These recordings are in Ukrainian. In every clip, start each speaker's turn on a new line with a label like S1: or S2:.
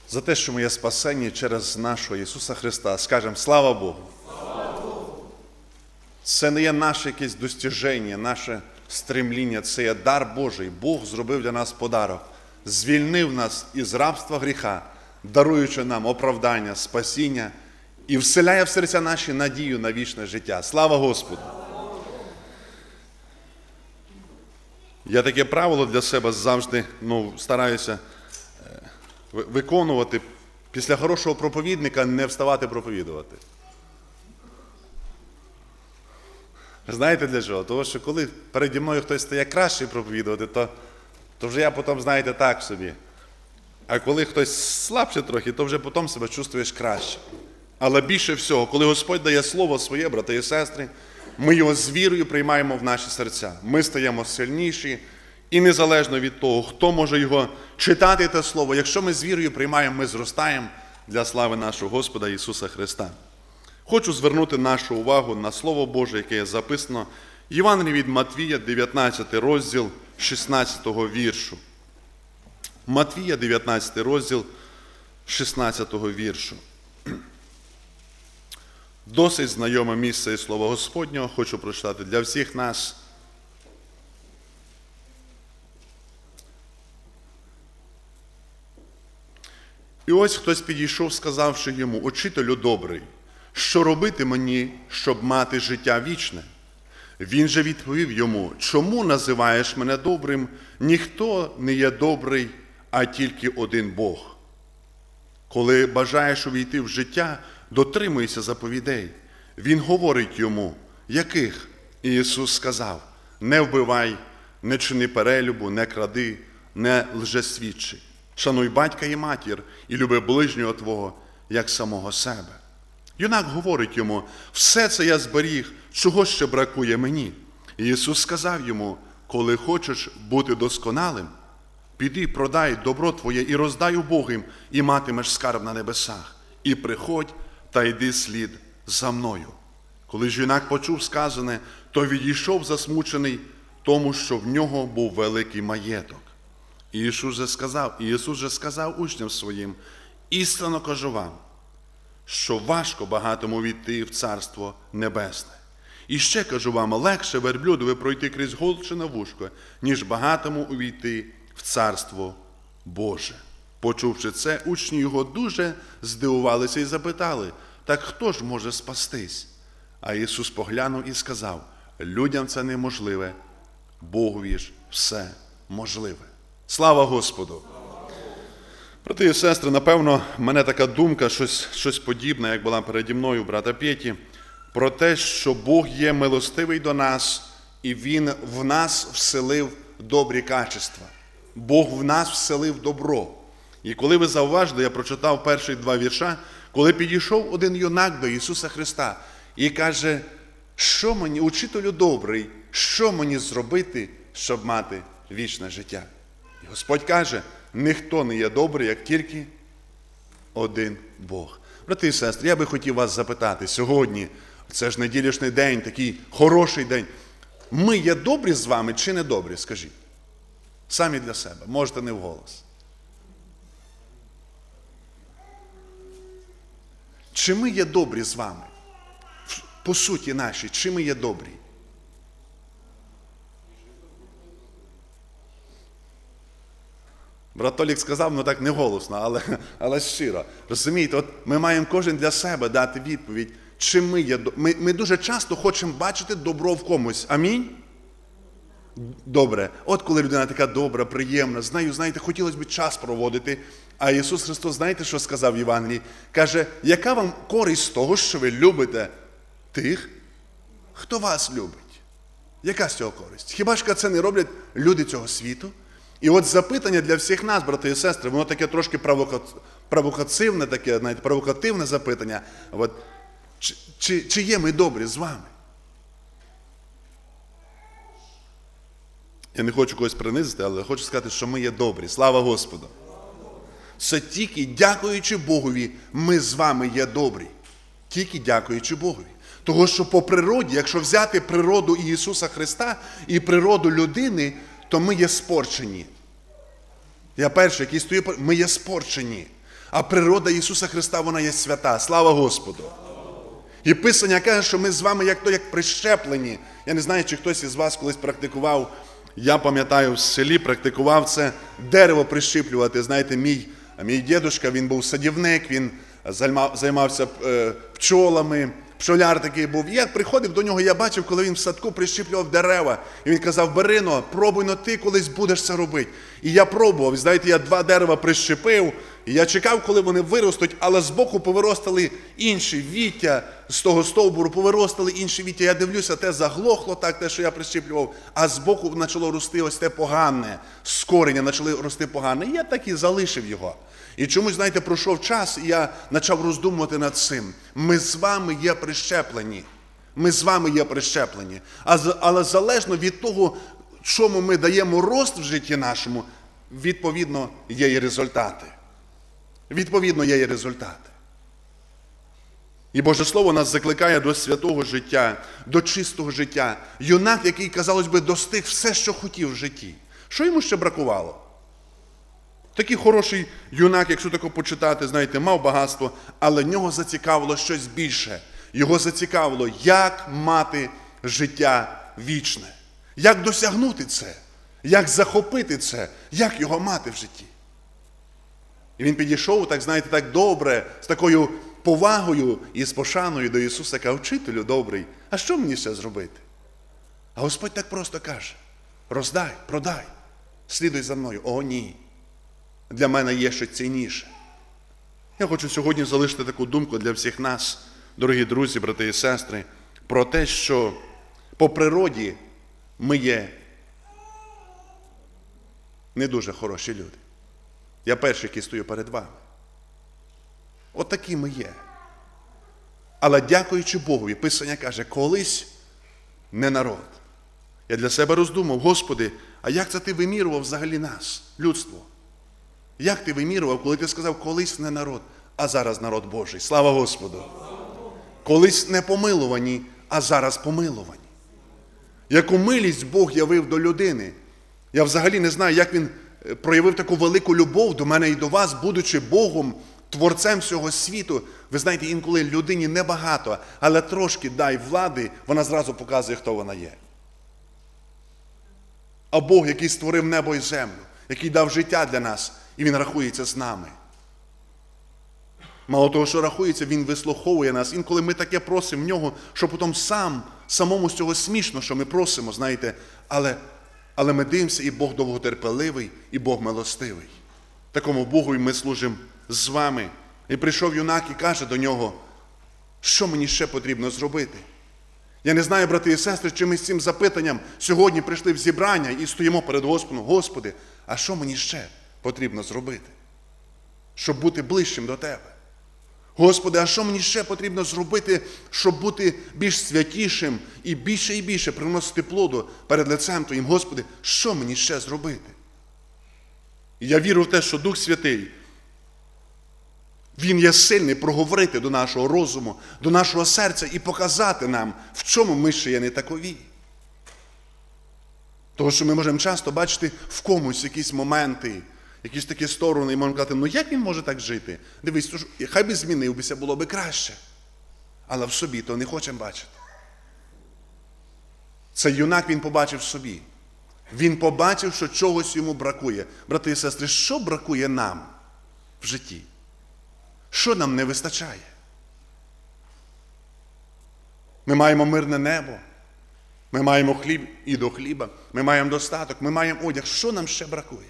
S1: за те, що ми є спасені через нашого Ісуса Христа. Скажемо слава Богу!
S2: Слава Богу!
S1: Це не є наше якесь достіження, наше стремління, це є дар Божий. Бог зробив для нас подарок, звільнив нас із рабства гріха, даруючи нам оправдання, спасіння і вселяє в серця наші надію на вічне життя. Слава Господу! Я таке правило для себе завжди стараюся виконувати. Після хорошого проповідника не вставати проповідувати. Знаєте для чого? Тому що коли переді мною хтось стає краще проповідувати, то вже я потім, знаєте, так собі. А коли хтось слабше трохи, то вже потім себе чувствуєш краще. Але більше всього, коли Господь дає слово своє, брати і сестри, ми його з вірою приймаємо в наші серця. Ми стаємо сильніші, і незалежно від того, хто може його читати, те слово, якщо ми з вірою приймаємо, ми зростаємо для слави нашого Господа Ісуса Христа. Хочу звернути нашу увагу на Слово Боже, яке є записано в Євангелії від Матвія, 19 розділ, 16 віршу. Матвія, 19 розділ, 16 віршу. Досить знайоме місце і Слово Господнього, хочу прочитати для всіх нас. І ось хтось підійшов, сказавши йому: «Учителю добрий, що робити мені, щоб мати життя вічне?» Він же відповів йому: «Чому називаєш мене добрим? Ніхто не є добрий, а тільки один Бог. Коли бажаєш увійти в життя, дотримуйся заповідей». Він говорить йому: «Яких?» І Ісус сказав: «Не вбивай, не чини перелюбу, не кради, не лжесвідчи. Шануй батька і матір, і люби ближнього твого, як самого себе». Юнак говорить йому: «Все це я зберіг, чого ще бракує мені?» І Ісус сказав йому: «Коли хочеш бути досконалим, піди, продай добро твоє і роздай убогим, і матимеш скарб на небесах. І приходь та йди слід за мною». Коли ж юнак почув сказане, то відійшов засмучений тому, що в нього був великий маєток. І Ісус же сказав учням своїм: «Істинно кажу вам, що важко багатому війти в Царство Небесне. І ще кажу вам, легше верблюдові пройти крізь голчине вушко, ніж багатому увійти в Царство Боже». Почувши це, учні його дуже здивувалися і запитали: «Так хто ж може спастись?» А Ісус поглянув і сказав: «Людям це неможливе, Богові ж все можливе». Слава Господу! Брати і сестри, напевно, в мене така думка, щось подібне, як була переді мною у брата Петі, про те, що Бог є милостивий до нас, і Він в нас вселив добрі качества. Бог в нас вселив добро. І коли ви зауважили, я прочитав перші 2 вірша, коли підійшов один юнак до Ісуса Христа і каже: «Що мені, учителю добрий, що мені зробити, щоб мати вічне життя?» І Господь каже: «Ніхто не є добрий, як тільки один Бог». Брати і сестри, я би хотів вас запитати сьогодні, це ж неділішній день, такий хороший день. Ми є добрі з вами чи не добрі, скажіть? Самі для себе, можете не вголос. Чи ми є добрі з вами? По суті нашій, чи ми є добрі? Брат Толік сказав, так не голосно, але щиро. Розумієте, от ми маємо кожен для себе дати відповідь, чи ми є добрі. Ми дуже часто хочемо бачити добро в комусь. Амінь? Добре. От коли людина така добра, приємна, з нею, знаєте, хотілося б час проводити. А Ісус Христос, знаєте, що сказав в Євангелії? Каже: «Яка вам користь з того, що ви любите тих, хто вас любить?» Яка з цього користь? Хіба ж це не роблять люди цього світу? І от запитання для всіх нас, брати і сестри, воно таке трошки провокативне, таке, знаєте, провокативне запитання. От, чи є ми добрі з вами? Я не хочу когось принизити, але хочу сказати, що ми є добрі. Слава Господу! Це тільки дякуючи Богові, ми з вами є добрі. Тільки дякуючи Богові. Того, що по природі, якщо взяти природу Ісуса Христа і природу людини, то ми є спорчені. Я перший, який стою, ми є спорчені. А природа Ісуса Христа, вона є свята. Слава Господу! І Писання каже, що ми з вами як прищеплені. Я не знаю, чи хтось із вас колись практикував, я пам'ятаю, в селі практикував це, дерево прищіплювати. Знаєте, мій дідушка, він був садівник, він займався пчолами, пчоляр такий був. І я приходив до нього, я бачив, коли він в садку прищіплював дерева. І він казав: Берино, пробуй, ти колись будеш це робити. І я пробував. І знаєте, я 2 дерева прищепив, і я чекав, коли вони виростуть, але збоку повиростали інші віття, з того стовбуру повиростали інші віття. Я дивлюся, те заглохло так, те, що я прищіплював, а збоку почало рости ось те погане, з кореня почали рости погане. І я так і залишив його. І чомусь, знаєте, пройшов час, і я почав роздумувати над цим. Ми з вами є прищеплені. Ми з вами є прищеплені. Але залежно від того, чому ми даємо рост в житті нашому, відповідно, є і результати. Відповідно, є і результати. І Боже Слово нас закликає до святого життя, до чистого життя. Юнак, який, казалось би, достиг все, що хотів в житті. Що йому ще бракувало? Такий хороший юнак, якщо тако почитати, знаєте, мав багатство, але нього зацікавило щось більше. Його зацікавило, як мати життя вічне. Як досягнути це? Як захопити це? Як його мати в житті? І він підійшов, так знаєте, так добре, з такою повагою і з пошаною до Ісуса, каже: Вчителю добрий, а що мені ще зробити? А Господь так просто каже: роздай, продай, слідуй за мною. О, ні. Для мене є ще цінніше. Я хочу сьогодні залишити таку думку для всіх нас, дорогі друзі, брати і сестри, про те, що по природі ми є не дуже хороші люди. Я перший, який стою перед вами. От такі ми є. Але дякуючи Богові, Писання каже: колись не народ. Я для себе роздумав: Господи, а як це ти вимірював взагалі нас, людство? Як ти вимірював, коли ти сказав: колись не народ, а зараз народ Божий? Слава Господу! Колись не помилувані, а зараз помилувані. Яку милість Бог явив до людини. Я взагалі не знаю, як Він проявив таку велику любов до мене і до вас, будучи Богом, Творцем всього світу. Ви знаєте, інколи людині небагато, але трошки дай влади, вона зразу показує, хто вона є. А Бог, який створив небо і землю, який дав життя для нас, і Він рахується з нами. Мало того, що рахується, Він вислуховує нас. Інколи ми таке просимо в Нього, що потім самому з цього смішно, що ми просимо, знаєте, але ми дивимося, і Бог довготерпеливий, і Бог милостивий. Такому Богу і ми служимо з вами. І прийшов юнак і каже до нього: що мені ще потрібно зробити? Я не знаю, брати і сестри, чи ми з цим запитанням сьогодні прийшли в зібрання і стоїмо перед Господом: Господи, а що мені ще потрібно зробити, щоб бути ближчим до Тебе? Господи, а що мені ще потрібно зробити, щоб бути більш святішим і більше приносити плоду перед лицем Твоїм? Господи, що мені ще зробити? І я вірю в те, що Дух Святий, Він є сильний проговорити до нашого розуму, до нашого серця і показати нам, в чому ми ще є не такові. Тому що ми можемо часто бачити в комусь якісь моменти, якісь такі сторони, і можемо казати: як він може так жити? Дивись, хай би змінився, було би краще. Але в собі то не хочемо бачити. Цей юнак, він побачив в собі. Він побачив, що чогось йому бракує. Брати і сестри, що бракує нам в житті? Що нам не вистачає? Ми маємо мирне небо, ми маємо хліб і до хліба, ми маємо достаток, ми маємо одяг. Що нам ще бракує?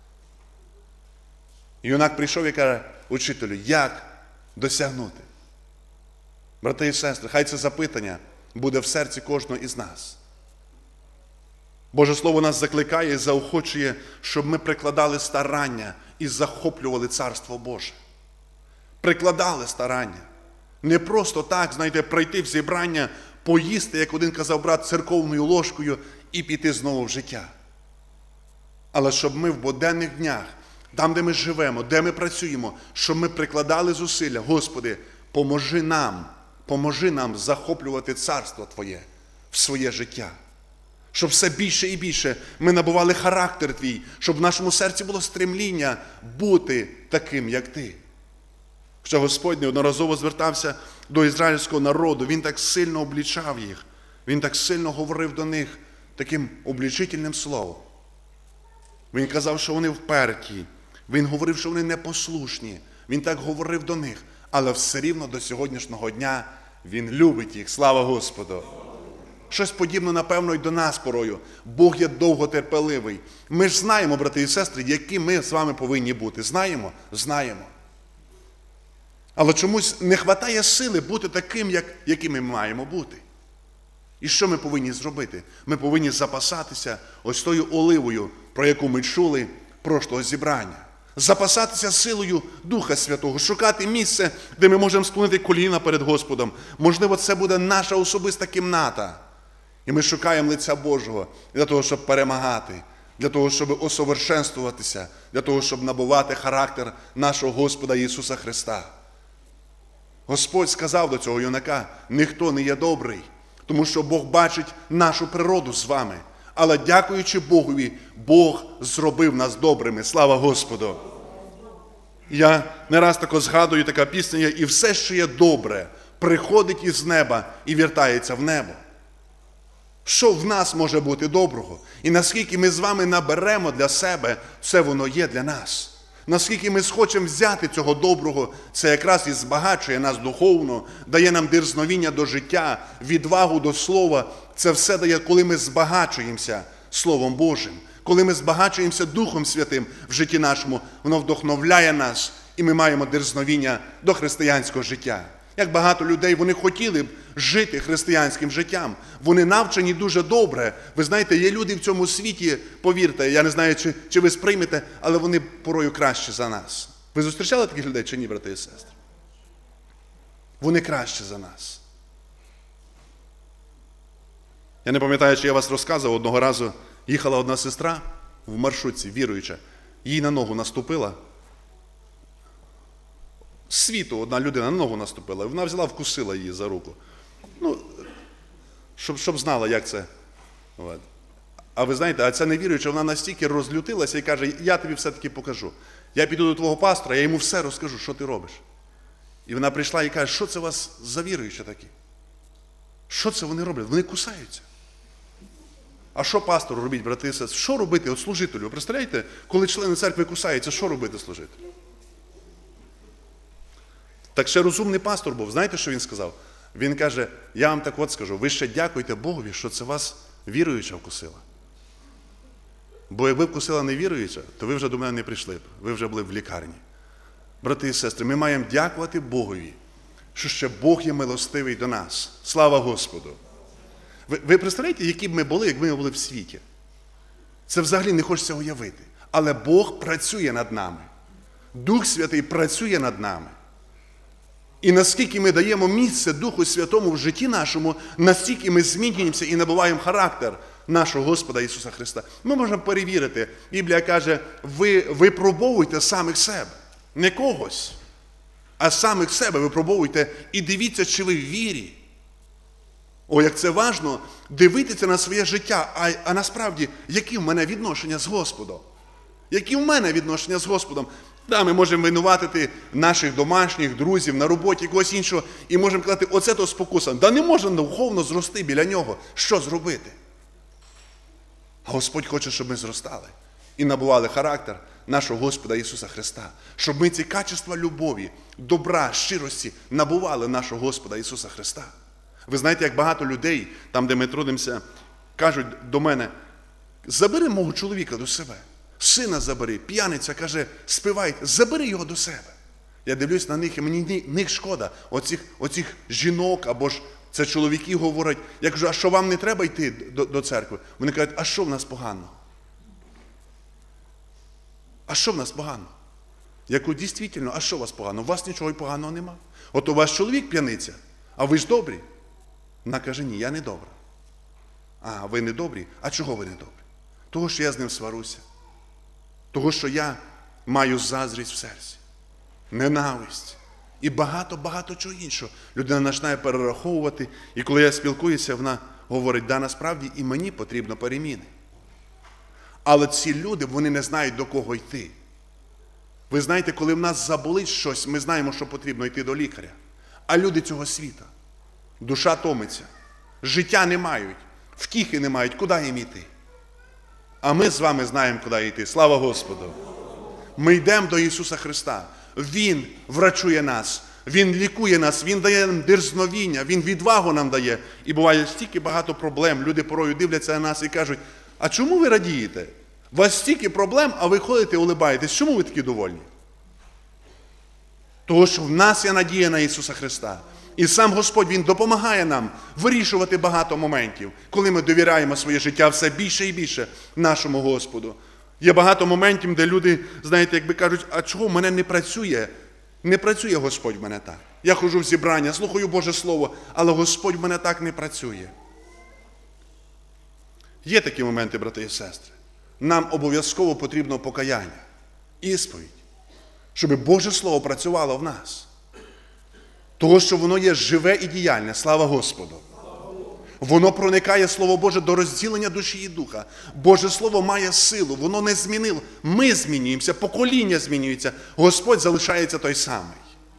S1: Юнак прийшов і каже: Учителю, як досягнути? Брати і сестри, хай це запитання буде в серці кожного із нас. Боже Слово нас закликає і заохочує, щоб ми прикладали старання і захоплювали Царство Боже. Прикладали старання. Не просто так, знаєте, прийти в зібрання, поїсти, як один казав брат, церковною ложкою і піти знову в життя. Але щоб ми в буденних днях, там, де ми живемо, де ми працюємо, щоб ми прикладали зусилля: Господи, поможи нам захоплювати Царство Твоє в своє життя. Щоб все більше і більше ми набували характер Твій, щоб в нашому серці було стремління бути таким, як Ти. Що Господь неодноразово звертався до ізраїльського народу, Він так сильно облічав їх, Він так сильно говорив до них таким облічительним словом. Він казав, що вони вперті, Він говорив, що вони непослушні, Він так говорив до них, але все рівно до сьогоднішнього дня Він любить їх. Слава Господу! Щось подібне, напевно, і до нас порою. Бог є довготерпеливий. Ми ж знаємо, брати і сестри, які ми з вами повинні бути. Знаємо? Знаємо. Але чомусь не вистачає сили бути таким, якими ми маємо бути. І що ми повинні зробити? Ми повинні запасатися ось тою оливою, про яку ми чули прошлого зібрання. Запасатися силою Духа Святого, шукати місце, де ми можемо склонити коліна перед Господом. Можливо, це буде наша особиста кімната. І ми шукаємо лиця Божого для того, щоб перемагати, для того, щоб усовершенствуватися, для того, щоб набувати характер нашого Господа Ісуса Христа. Господь сказав до цього юнака: ніхто не є добрий, тому що Бог бачить нашу природу з вами. Але дякуючи Богові, Бог зробив нас добрими. Слава Господу! Я не раз тако згадую, така пісня є: і все, що є добре, приходить із неба і вертається в небо. Що в нас може бути доброго? І наскільки ми з вами наберемо для себе, це воно є для нас. Наскільки ми схочемо взяти цього доброго, це якраз і збагачує нас духовно, дає нам дерзновіння до життя, відвагу до слова. Це все дає, коли ми збагачуємося Словом Божим, коли ми збагачуємося Духом Святим в житті нашому, воно вдохновляє нас, і ми маємо дерзновіння до християнського життя. Як багато людей, вони хотіли б жити християнським життям. Вони навчені дуже добре. Ви знаєте, є люди в цьому світі, повірте, я не знаю, чи ви сприймете, але вони порою краще за нас. Ви зустрічали таких людей чи ні, брати і сестри? Вони краще за нас. Я не пам'ятаю, чи я вас розказував, одного разу їхала одна сестра в маршрутці, віруюча, їй на ногу наступила. З світу одна людина на ногу наступила, і вона взяла, вкусила її за руку. Ну, щоб знала, як це. От. А ви знаєте, а ця невіруюча, вона настільки розлютилася і каже: я тобі все-таки покажу. Я піду до твого пастора, я йому все розкажу, що ти робиш. І вона прийшла і каже: що це у вас за віруючі такі? Що це вони роблять? Вони кусаються. А що пастору робіть, брати і сестри? Що робити от служителю? Представляєте, коли члени церкви кусаються, що робити служителю? Так ще розумний пастор був. Знаєте, що він сказав? Він каже: я вам так от скажу, ви ще дякуйте Богові, що це вас віруюча вкусила. Бо якби вкусила невіруюча, то ви вже до мене не прийшли б, ви вже були в лікарні. Брати і сестри, ми маємо дякувати Богові, що ще Бог є милостивий до нас. Слава Господу! Ви представляєте, які б ми були, якби ми були в світі? Це взагалі не хочеться уявити. Але Бог працює над нами. Дух Святий працює над нами. І наскільки ми даємо місце Духу Святому в житті нашому, настільки ми змінюємося і набуваємо характер нашого Господа Ісуса Христа. Ми можемо перевірити. Біблія каже: ви випробовуйте самих себе. Не когось, а самих себе випробовуйте і дивіться, чи ви в вірі. О, як це важно дивитися на своє життя, а насправді, які в мене відношення з Господом? Які в мене відношення з Господом? Да, ми можемо винуватити наших домашніх, друзів, на роботі, когось іншого, і можемо казати: оце то спокуса. Да не можна духовно зрости біля нього. Що зробити? А Господь хоче, щоб ми зростали і набували характер нашого Господа Ісуса Христа. Щоб ми ці качества любові, добра, щирості набували нашого Господа Ісуса Христа. Ви знаєте, як багато людей, там, де ми трудимося, кажуть до мене: забери мого чоловіка до себе. Сина забери, п'яниця, каже, співай, забери його до себе. Я дивлюсь на них, і мені них шкода, оцих жінок, або ж це чоловіки говорять. Я кажу: а що, вам не треба йти до церкви? Вони кажуть: а що в нас поганого? А що в нас поганого? Я кажу: дійсно, а що у вас поганого? У вас нічого і поганого нема. От у вас чоловік п'яниця, а ви ж добрі. Вона каже: ні, я не добра. А, ви не добрі? А чого ви не добрі? Того, що я з ним сваруся. Того, що я маю заздрість в серці, ненависть і багато чого іншого. Людина починає перераховувати, і коли я спілкуюся, вона говорить: да, насправді і мені потрібно переміни. Але ці люди, вони не знають, до кого йти. Ви знаєте, коли в нас заболить щось, ми знаємо, що потрібно йти до лікаря. А люди цього світа, душа томиться, життя не мають, втіхи не мають, куди їм йти? А ми з вами знаємо, куди йти. Слава Господу! Ми йдемо до Ісуса Христа. Він врачує нас, Він лікує нас, Він дає нам дерзновіння, Він відвагу нам дає. І буває стільки багато проблем. Люди порою дивляться на нас і кажуть, а чому ви радієте? У вас стільки проблем, а ви ходите і улибаєтесь. Чому ви такі довольні? Тому що в нас є надія на Ісуса Христа. І сам Господь, Він допомагає нам вирішувати багато моментів, коли ми довіряємо своє життя все більше і більше нашому Господу. Є багато моментів, де люди, знаєте, якби кажуть, а чого в мене не працює? Не працює Господь в мене так. Я ходжу в зібрання, слухаю Боже Слово, але Господь в мене так не працює. Є такі моменти, брати і сестри. Нам обов'язково потрібно покаяння, ісповідь, щоб Боже Слово працювало в нас. Того, що воно є живе і діяльне, слава Господу. Воно проникає, Слово Боже, до розділення душі і духа. Боже Слово має силу, воно не змінило. Ми змінюємося, покоління змінюється, Господь залишається той самий.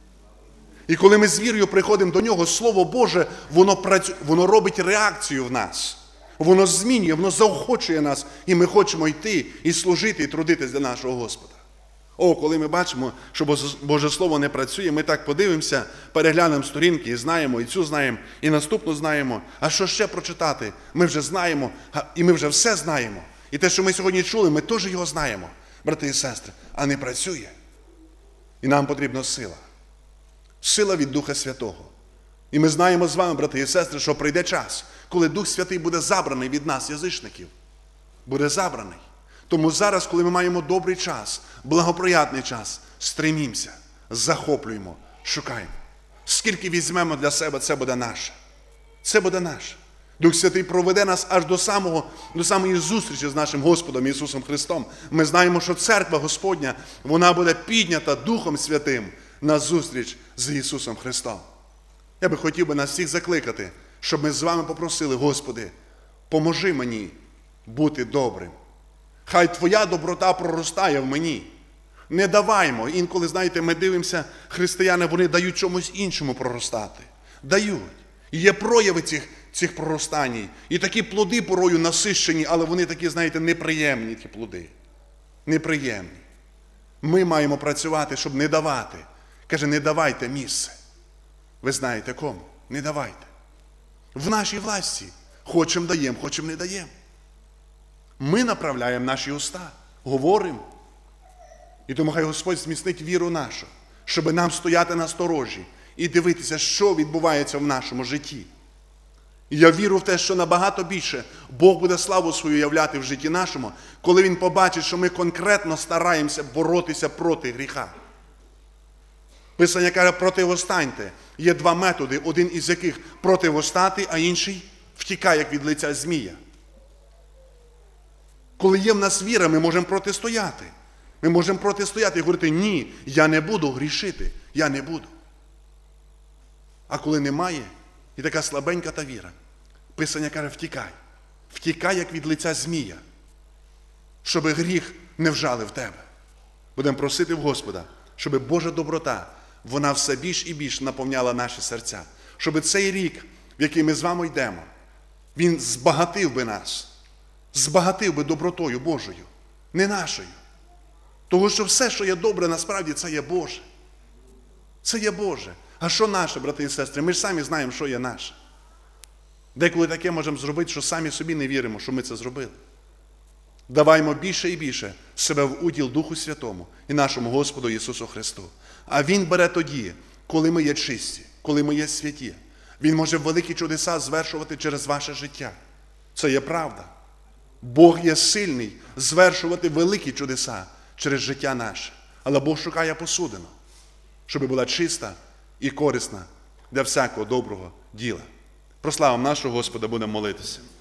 S1: І коли ми з вірою приходимо до Нього, Слово Боже, воно робить реакцію в нас. Воно змінює, воно заохочує нас, і ми хочемо йти і служити, і трудитись для нашого Господа. Коли ми бачимо, що Боже Слово не працює, ми так подивимося, переглянемо сторінки і знаємо, і цю знаємо, і наступну знаємо. А що ще прочитати? Ми вже знаємо, і ми вже все знаємо. І те, що ми сьогодні чули, ми теж його знаємо, брати і сестри, а не працює. І нам потрібна сила. Сила від Духа Святого. І ми знаємо з вами, брати і сестри, що прийде час, коли Дух Святий буде забраний від нас, язичників. Буде забраний. Тому зараз, коли ми маємо добрий час, благоприятний час, стремімося, захоплюємо, шукаємо. Скільки візьмемо для себе, це буде наше. Це буде наше. Дух Святий проведе нас аж до самої зустрічі з нашим Господом Ісусом Христом. Ми знаємо, що церква Господня, вона буде піднята Духом Святим на зустріч з Ісусом Христом. Я би хотів нас всіх закликати, щоб ми з вами попросили, Господи, поможи мені бути добрим. Хай Твоя доброта проростає в мені. Не даваймо. Інколи, знаєте, ми дивимося, християни, вони дають чомусь іншому проростати. Дають. І є прояви цих проростань. І такі плоди порою насищені, але вони такі, знаєте, неприємні, ті плоди. Неприємні. Ми маємо працювати, щоб не давати. Каже, не давайте місце. Ви знаєте кому? Не давайте. В нашій власті. Хочемо даємо, хочемо не даємо. Ми направляємо наші уста, говоримо. І тому хай Господь зміцнить віру нашу, щоб нам стояти на сторожі і дивитися, що відбувається в нашому житті. І я вірю в те, що набагато більше Бог буде славу свою являти в житті нашому, коли Він побачить, що ми конкретно стараємося боротися проти гріха. Писання каже, противостаньте. Є два методи, один із яких противостати, а інший втікає, як від лиця змія. Коли є в нас віра, ми можемо протистояти. Ми можемо протистояти і говорити, ні, я не буду грішити, я не буду. А коли немає, і така слабенька та віра, Писання каже, втікай. Втікай, як від лиця змія, щоб гріх не вжалив в тебе. Будемо просити в Господа, щоб Божа доброта, вона все більш і більш наповняла наші серця. Щоб цей рік, в який ми з вами йдемо, він збагатив би нас. Збагатив би добротою Божою, не нашою. Тому що все, що є добре, насправді, це є Боже. Це є Боже. А що наше, брати і сестри? Ми ж самі знаємо, що є наше. Деколи таке можемо зробити, що самі собі не віримо, що ми це зробили. Даваймо більше і більше себе в уділ Духу Святому і нашому Господу Ісусу Христу. А Він бере тоді, коли ми є чисті, коли ми є святі. Він може великі чудеса звершувати через ваше життя. Це є правда. Бог є сильний звершувати великі чудеса через життя наше. Але Бог шукає посудину, щоб була чиста і корисна для всякого доброго діла. Прославимо нашого Господа, будемо молитися.